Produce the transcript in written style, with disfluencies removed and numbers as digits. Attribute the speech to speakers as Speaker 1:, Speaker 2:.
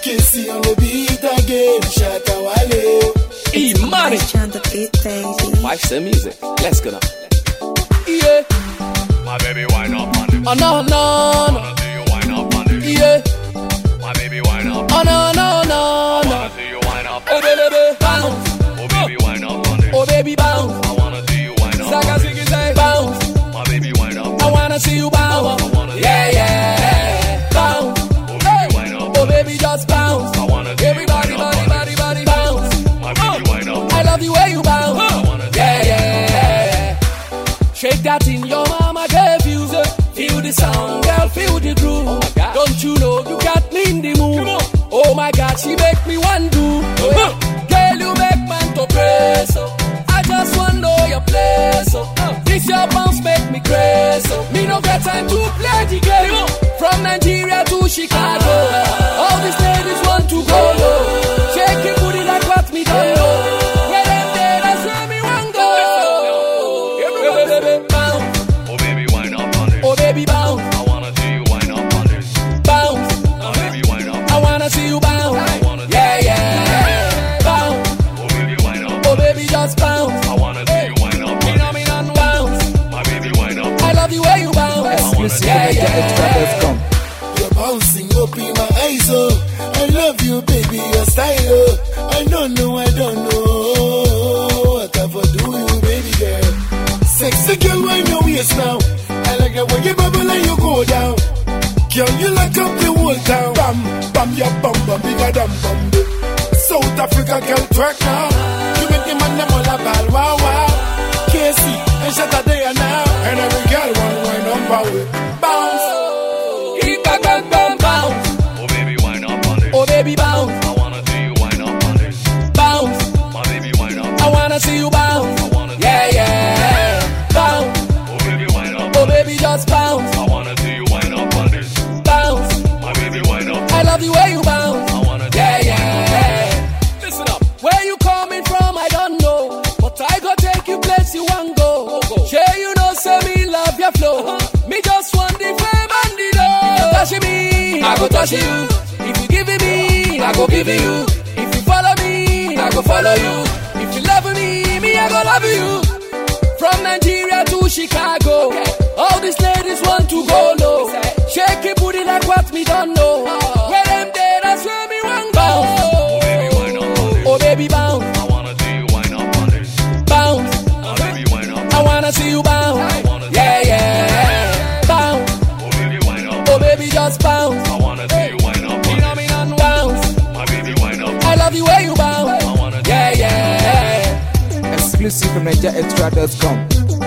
Speaker 1: Kissy on the beat again, Shatta Wale.
Speaker 2: E-Money. Why the music? Let's go now. Yeah.
Speaker 3: My baby, wine up on this.
Speaker 2: Oh no, no, no.
Speaker 3: I wanna see you wine up on this.
Speaker 2: Yeah.
Speaker 3: My baby, wine up.
Speaker 2: Oh no, no, no,
Speaker 3: I
Speaker 2: no.
Speaker 3: wanna see you wine up.
Speaker 2: Oh baby, bounce.
Speaker 3: Oh baby, wine up on this.
Speaker 2: Oh baby, bounce.
Speaker 3: I wanna see you wine up.
Speaker 2: Saga ziggy say bounce.
Speaker 3: My baby, wine up.
Speaker 2: I wanna see you bounce. Yeah, yeah. Bounce.
Speaker 3: Oh baby, wine up.
Speaker 2: Oh baby, just bounce.
Speaker 3: I wanna see
Speaker 2: Everybody,
Speaker 3: you wine
Speaker 2: body,
Speaker 3: up.
Speaker 2: body, body, bounce.
Speaker 3: My baby, wine up.
Speaker 2: I love the way you bounce. Yeah, yeah. Shake that in your mama gave you. Feel the sound, girl, feel the groove. Oh my God. Don't you know you got me in the mood? Oh my God, she make me want to. Girl, you make man to praise. I just want to know your place. This your bounce make me crazy. Me no get time to play the game. From Nigeria to Chicago, all these ladies want to go low. Shake it, put it like what me don't know. Where them there, that's where me want go. Baby, bounce.
Speaker 3: Oh baby, wine up on this.
Speaker 2: Oh baby, bounce.
Speaker 3: I wanna see you wine up on this.
Speaker 2: Bounce.
Speaker 3: My baby, wine up.
Speaker 2: I wanna see you bounce. Yeah, yeah. Bounce.
Speaker 3: Oh baby, wine up.
Speaker 2: Oh baby, just bounce.
Speaker 3: I wanna see you wine up on
Speaker 2: Me
Speaker 3: this.
Speaker 2: non bounce.
Speaker 3: My baby, wine up.
Speaker 2: I love the way you bounce.
Speaker 4: Exclusive
Speaker 2: Yeah,
Speaker 4: from NigerExtra.com.
Speaker 1: You're bouncing up in my eyes, oh. I love you, baby, your style, oh. I don't know what I for do you, baby girl. Sexy girl, wind your waist now. I like it when you bubble and you go down. Girl, you lock up the whole town. Bam, bam, your bum, bum, bigger than bum. South Africa girl, twerk now. You make the man them all a ball, wow, wow. Casey, and Shatta there now. And every girl want wind up power. Bounce.
Speaker 2: Keep back, back, back, bounce.
Speaker 3: Oh baby, wine up on this.
Speaker 2: Oh baby, bounce.
Speaker 3: I wanna see you wine up on this.
Speaker 2: Bounce.
Speaker 3: My baby, wine up.
Speaker 2: I wanna see you bounce. Yeah, yeah. Bounce.
Speaker 3: Oh baby, wine up.
Speaker 2: Oh baby, just bounce.
Speaker 3: I wanna see you wine up on this.
Speaker 2: Bounce.
Speaker 3: My baby, wine up.
Speaker 2: I love the way you bounce.
Speaker 3: I wanna see
Speaker 2: Yeah,
Speaker 3: you wine up.
Speaker 2: yeah. Listen up. Where you coming from, I don't know. But I go take you place you want go. Sure you know, say me love your flow. Me just want the fame and the dough. Touch me, I go touch you. If you give it me, I go give it you. If you follow me, I go follow you. If you love me, I go love you. From Nigeria to Chicago, all these ladies want to go low. Shake it, put it like what me don't know. Where them there, that's where me want go.
Speaker 3: Oh baby, wine up on this.
Speaker 2: Oh baby, bounce,
Speaker 3: I wanna see you wine up on this.
Speaker 2: bounce.
Speaker 3: My baby, wine up.
Speaker 2: I wanna see you bounce. Yeah, yeah. Bounce.
Speaker 3: Oh baby, wine up.
Speaker 2: Oh baby, just bounce.
Speaker 3: I wanna see you wine up on
Speaker 2: Me
Speaker 3: this.
Speaker 2: non bounce.
Speaker 3: My baby, wine up.
Speaker 2: I love the way you bounce.
Speaker 3: I wanna see
Speaker 2: Yeah, yeah.
Speaker 4: Exclusive from NigerExtra.com.